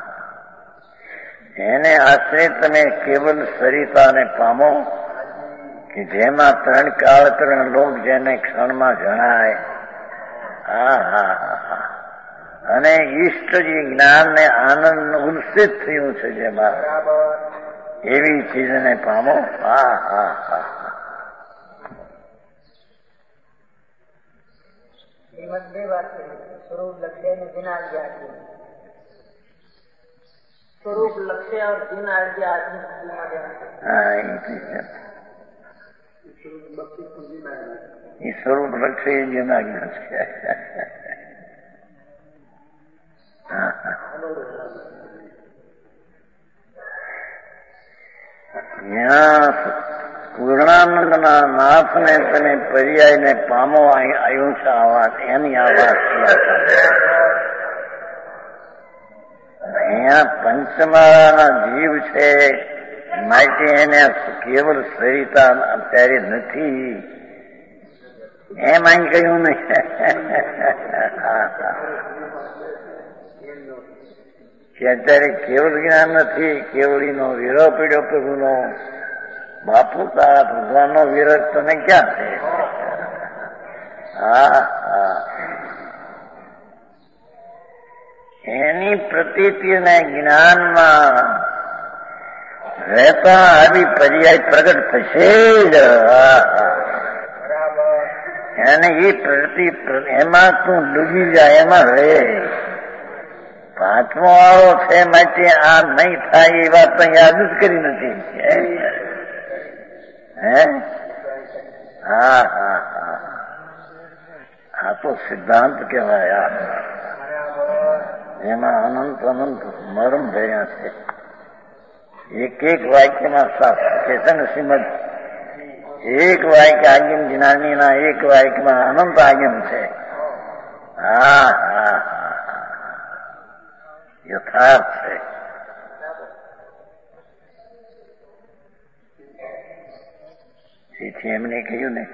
એને આશ્રે તમે કેવલ સરિતાને પામો કે જેમાં ત્રણ કાળ ત્રણ લોક જેને ક્ષણમાં જણાય. હા હા હા અને ઈષ્ટજી જ્ઞાન ને આનંદ ઉલ્સિત થયું છે જેમાં એવી ચીજને પામો. હા હા હા બે વાત સ્વરૂપ લક્ષ્ય અને જીન આજ્ઞા. સ્વરૂપ લક્ષ્ય और जीन આજ્ઞા. હા એ સ્વરૂપ લક્ષ્ય એ જીન આજ્ઞા છે. ત્યાં પૂર્ણાનંદના નાથને તમે પર્યાયને પામો આવ્યું છે. આ વાત એની આ વાત અહીંયા પંચમાળાના જીવ છે માટે એને કેવલ સરિતા અત્યારે નથી એમ અહીં કહ્યું નહીં. કે અત્યારે કેવળ જ્ઞાન નથી. કેવળીનો વિરહ પીડ્યો પ્રભુનો. બાપુ તારા ભગવાનનો વિરહ તને ક્યાં છે? હા હા એની પ્રતીતિને જ્ઞાનમાં રહેતા આવી પર્યાય પ્રગટ થશે જ. એને એ પ્રતિ એમાં તું ડૂબી જાય એમાં રહે. પાંચમો વાળો છે માટે આ નહીં થાય એ વાત તો યાદ જ કરી નથી. હે હા હા હા આ તો સિદ્ધાંત કહેવાય. એમાં અનંત અનંત મરમ ભર્યા છે. એક એક વાક્યમાં શાસ્ત્ર છે ને શ્રીમદ. એક વાક્ય આગમ જ્ઞાનીના એક વાક્યમાં અનંત આગમ છે. હા હા યથાર્થ છે. તેથી એમને કહ્યું ને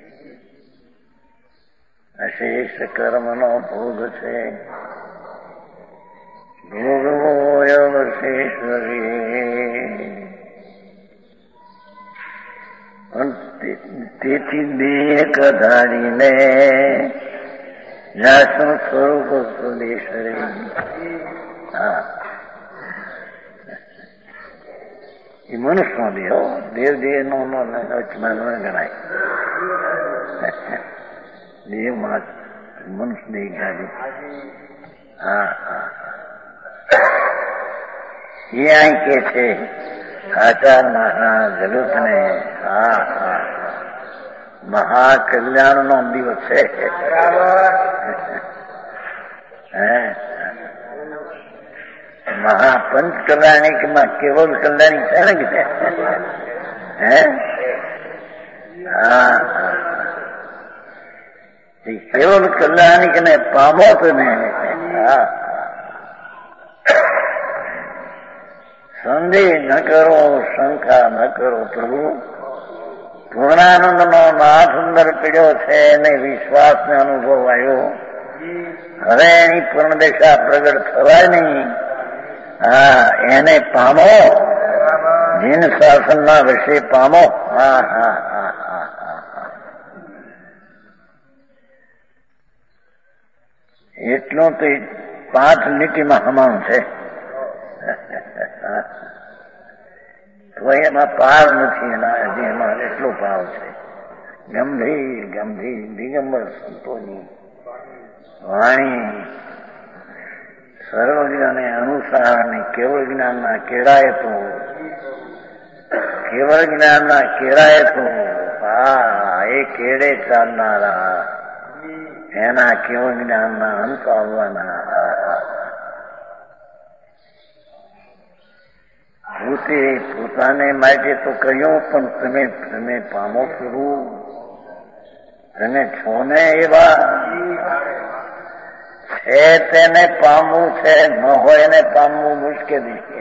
અશેષ કર્મનો ભોગ છે. ભોગવો અવશેષરી. તેથી દેહ કધારીને જાસુ સ્વરૂપ સુદેશરી. હા એ મનુષ્યનો દેહ દેવ દેહ નો વચમાં ન ગણાય. દેહ માં મનુષ્ય દેહ ગાડી. હા હા એ અહીં કે છે આચાર મહાજગતને. હા હા મહાકલ્યાણ નો દિવસ છે. હે મહાપંચ કલ્યાણિક માં કેવલ કલ્યાણિક છે ને કે હે હા કેવલ કલ્યાણિક ને પામો તમે. હા સંદેહ ન કરો, શંકા ન કરો. પ્રભુ પૂર્ણાનંદ નો નાથ અંદર પીડ્યો છે એને વિશ્વાસને અનુભવ આવ્યો. હવે એની પૂર્ણ દિશા પ્રગટ થવાય નહીં. હા એને પામો. જીન શાસનના વિશે પામો. હા હા હા હા હા એટલું તો પાંચ લીટીમાં હમાણું છે. તો એમાં પાર નથી. એના હજી એમાં એટલો ભાવ છે. ગંભીર ગંભીર દિગંબર સંતોની વાણી સર્વજ્ઞાને અનુસાર અને કેવળ જ્ઞાનના કેળાય તો કેવળ જ્ઞાનના કેળાય તો હા એ કેળે ચાલનારા એના કેવળ જ્ઞાનના અંત આવવાના પોતે પોતાને માટે તો કહ્યું પણ તમે તમે પામો ખરું તમે છો ને એવા છે તેને પામવું છે ન હોય એને પામવું મુશ્કેલી છે.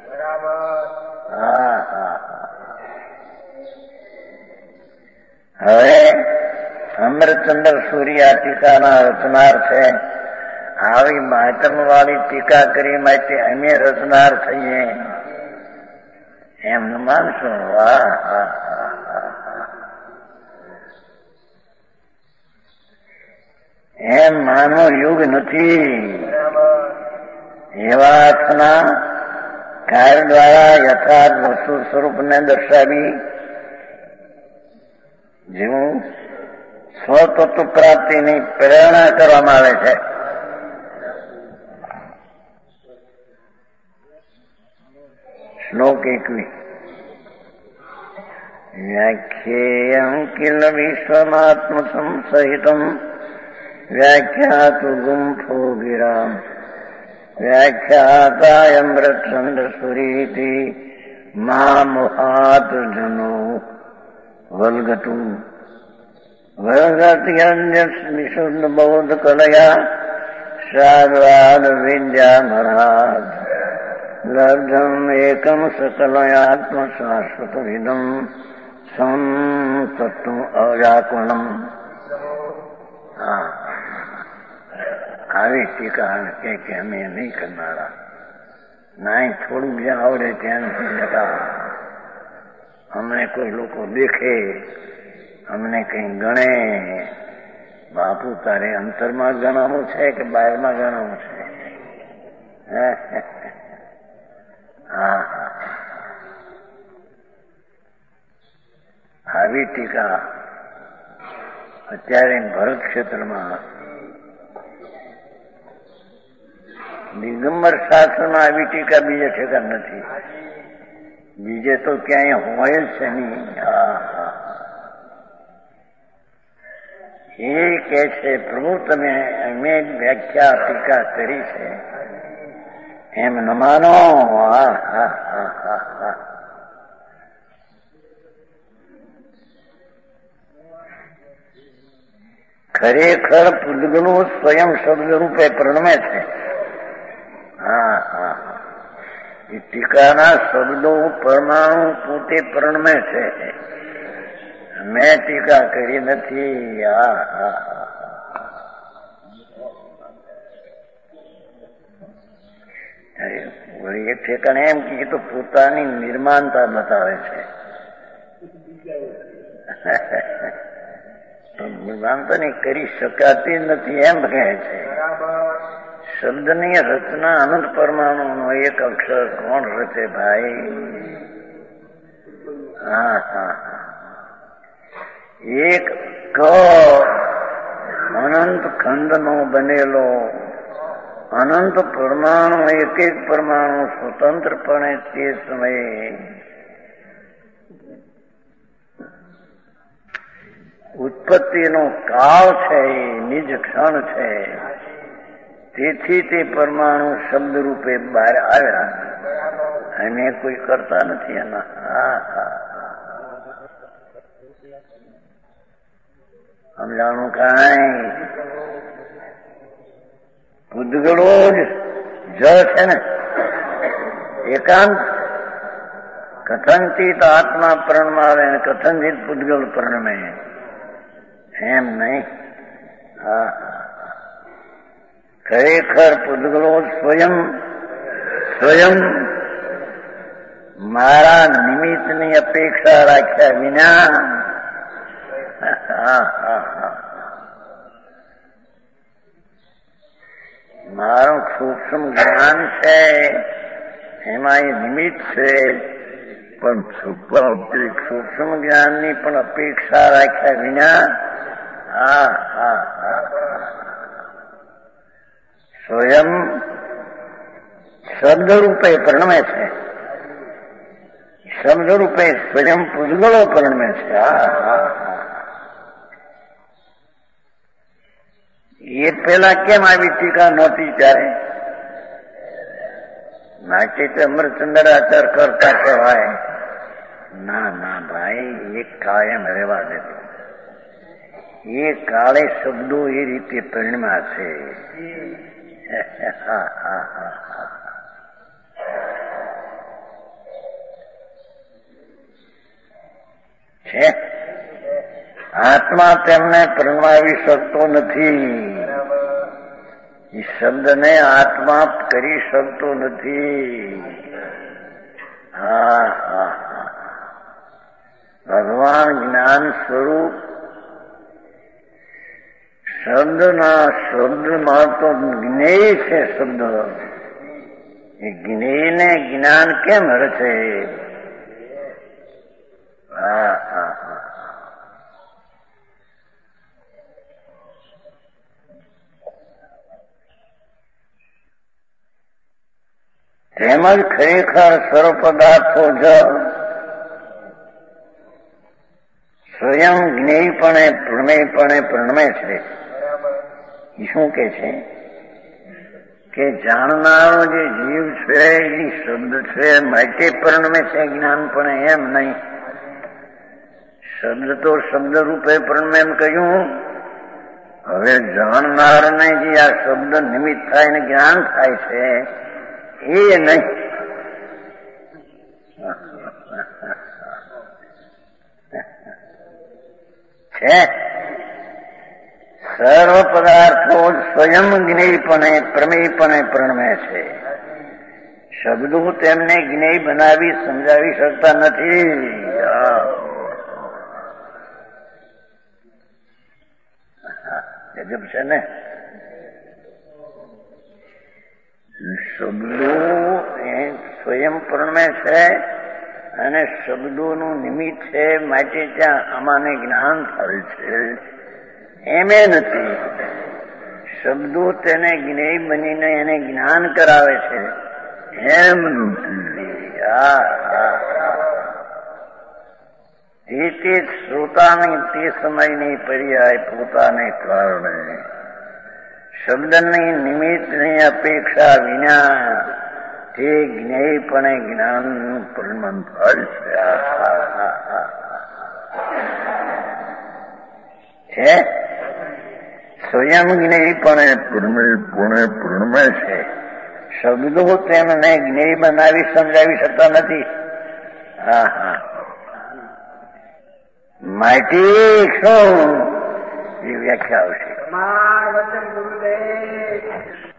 હા હા હવે અમરચંદ્ર સૂર્યા ટીકાના રચનાર છે. આવી માતમ વાળી ટીકા કરી માટે અમે રચનાર થઈએ એમ ન માનશો. વાહ હા એમ માનો યુગ નથી. એવા અર્થના કાર્ય દ્વારા યથાર્થ વસ્તુ સ્વરૂપને દર્શાવી જેવું સ્વતત્વ પ્રાપ્તિની પ્રેરણા કરવામાં આવે છે. શ્લોક એકવી વ્યાખ્યેયં કિલ વિશ્વમાત્મ સંસહિતં વ્યાખ્યાતુ ગુંફો ગિરામ વ્યાખ્યાતાયમ્રચંદ્ર સુરીતિ મા મોહાત જનો વલ્ગતુ વલ્ગત્યન્ય વિશુદ્ધ બૌદ્ધ કલયા શાદ્વાદ વિદ્યા મહારાજ લબ્ધમ એકમ સકલયાત્મ શાશ્વત વિદમ સંતત્વ અવ્યાકુલમ. હા આવી ટીકા કે અમે નહીં કરનારા નાય થોડું જ્યાં આવડે ત્યાં જતા અમને કોઈ લોકો દેખે અમને કઈ ગણે. બાપુ તારે અંતરમાં ગણાવું છે કે બહારમાં ગણાવું છે? હા આવી ટીકા અત્યારે ભરત ક્ષેત્રમાં દિગંબર શાસ્ત્રમાં આવી ટીકા બીજે ઠેકાણ નથી. બીજે તો ક્યાંય હોય જ છે નહીં. હા હા એ કે છે પ્રભુ તમે અમે વ્યાખ્યા ટીકા કરી છે એમ ન માનો. હા હા હા હા હા ખરેખર પૂતગલું સ્વયં શબ્દ રૂપે પ્રણમે છે. હા હા એ ટીકાના શબ્દો પરમાણુ પોતે પ્રણમે છે. મેં ટીકા કરી નથી. હા હા વળી એક ઠેકાણે એમ કે તો પોતાની નિર્માણતા બતાવે છે. નિર્માણતા ની કરી શકાતી નથી એમ કહે છે. શબ્દની રચના અનંત પરમાણુ નો એક અક્ષર કોણ રચે ભાઈ? હા હા એક ક અનંત ખંડ નો બનેલો અનંત પરમાણુ એક એક પરમાણુ સ્વતંત્રપણે તે સમયે ઉત્પત્તિનો કાળ છે, નિજ ક્ષણ છે. તેથી તે પરમાણુ શબ્દ રૂપે બહાર આવ્યા અને કોઈ કરતા નથી એના. હા હા સમજાણું કાંઈ? પૂતગળો જ જળ છે ને એકાંત કથનચિત આત્મા પ્રણમાવે અને કથનચિત પૂતગળ પ્રણમે એમ નહીં. હા ખરેખર પૂતગળો સ્વયં સ્વયં મારા નિમિત્તની અપેક્ષા રાખ્યા વિના હા હા હા મારું સૂક્ષ્મ જ્ઞાન છે એમાં એ નિમિત્ત છે પણ સૂક્ષ્મ જ્ઞાનની પણ અપેક્ષા રાખ્યા વિના હા હા હા સ્વયં શબ્દરૂપે પરણમે છે, શબ્દરૂપે સ્વયં પૂતગળો પરણમે છે. હા હા એ પેલા કેમ આવી ટીકા નહોતી ત્યારે? નાચે તો અમરચંદ્ર આચાર કરતા કહેવાય. ના ના ભાઈ, એ કાયમ રહેવા દેતો. એ કાળે શબ્દો એ રીતે પરિણમ્યા છે. હા હા હા હા છે. આત્મા તેમને પરણવાવી શકતો નથી. એ શબ્દને આત્મા કરી શકતો નથી. હા હા હા ભગવાન જ્ઞાન સ્વરૂપ શબ્દના શબ્દમાં તો જ્ઞેય છે. શબ્દ એ જ્ઞેયને જ્ઞાન કેમ રચે? હા હા હા તેમજ ખરેખર સર્વ પદાર્થો જ સ્વયં જ્ઞેયપણે પ્રમેયપણે પ્રણમે છે. એ શું કે છે કે જાણનારો જે જીવ છે એ શબ્દ છે માટે પ્રણમે છે જ્ઞાનપણે, એમ નહીં. શબ્દ તો શબ્દ રૂપે પ્રણમે એમ કહ્યું. હવે જાણનારને જે આ શબ્દ નિમિત્ત થાય ને જ્ઞાન થાય છે એ નહીં. છે સર્વ પદાર્થો સ્વયં જ્ઞેયપણે પ્રમેયપણે પ્રણમે છે. શબ્દો તેમને જ્ઞેય બનાવી સમજાવી શકતા નથી. ગજબ છે ને. શબ્દો એ સ્વયં પ્રણમે છે અને શબ્દોનું નિમિત્ત છે, માટે ત્યાં આમાંને જ્ઞાન થાય છે. એમે નથી. શબ્દો તેને જ્ઞેય બનીને એને જ્ઞાન કરાવે છે, એમ નથી. હા હા તે તે શ્રોતાની તે સમયની પર્યાય પોતાને કારણે શબ્દની નિમિત્તની અપેક્ષા વિના તે જ્ઞેયપણે જ્ઞાનનું પરિણામ થાય છે. સ્વયં જ્ઞેયપણે પ્રમેયપણે પ્રણમે છે. શબ્દો તેમને જ્ઞેય બનાવી સમજાવી શકતા નથી. હા હા માટી શું એ વ્યાખ્યા આવશે. માર વચન ગુરુદેવ